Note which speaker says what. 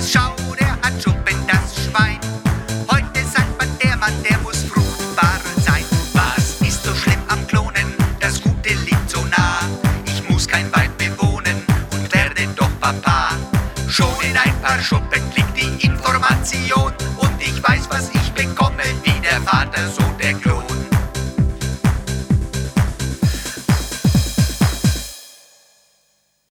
Speaker 1: Alex, schau, der hat Schuppen, das Schwein. Heute sagt man, der Mann, der muss fruchtbar sein. Was ist so schlimm am Klonen? Das Gute liegt so nah. Ich muss kein Weib bewohnen und werde doch Papa. Schon in ein paar Schuppen liegt die Information.